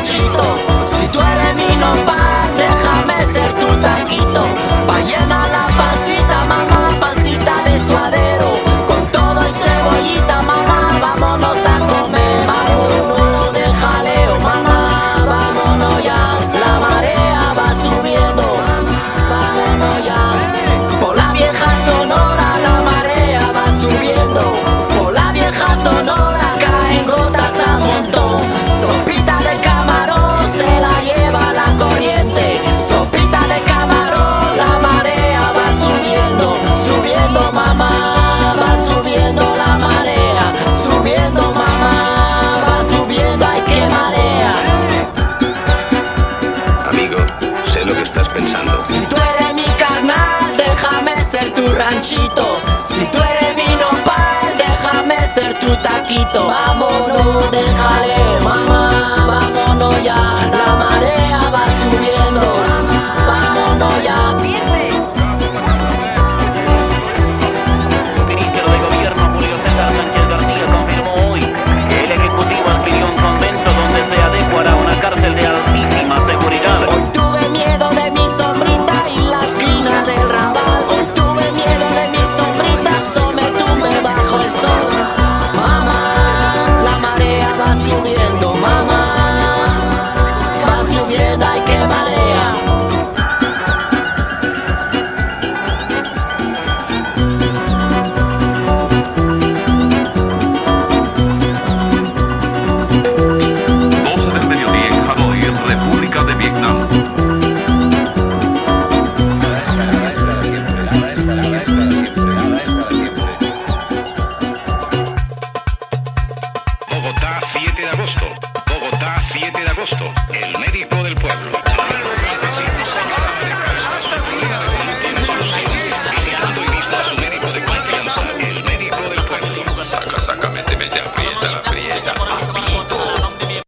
ranchito. Si tú eres mi nopal, déjame ser tu taquito. Pa' llenar la pancita, mamá, pancita de suadero. Con todo y cebollita, mamá, vámonos a comer. Vámonos de jaleo, mamá, vámonos ya. La marea va subiendo, vámonos ya. Por la vieja Sonora la marea va subiendo. Por la vieja Sonora caen gotas a montón. Sopita de camarón se la lleva la corriente. Sopita de camarón, la marea va subiendo. Subiendo mamá, va subiendo la marea. Subiendo mamá, va subiendo, ay que marea. Amigo, sé lo que estás pensando. Si tú eres mi carnal, déjame ser tu ranchito. Si tú eres mi nopal, déjame ser tu taquito. Vámonos, déjale, mamá, vámonos ya. La marea va subiendo, vámonos ya. Ministro de Gobierno Julio César Sánchez García confirmó hoy que el Ejecutivo adquirió un convento donde se adecuará una cárcel de altísima seguridad. Hoy tuve miedo de mi sombrita y la esquina del Raval. Hoy tuve miedo de mi sombrita, so me tumbé bajo el sol. Mamá, la marea va subiendo, mamá, va subiendo, ay que marea. Del mediodía en Hanoi, República de Vietnam. Bogotá, 7 de agosto. Bogotá, 7 de agosto.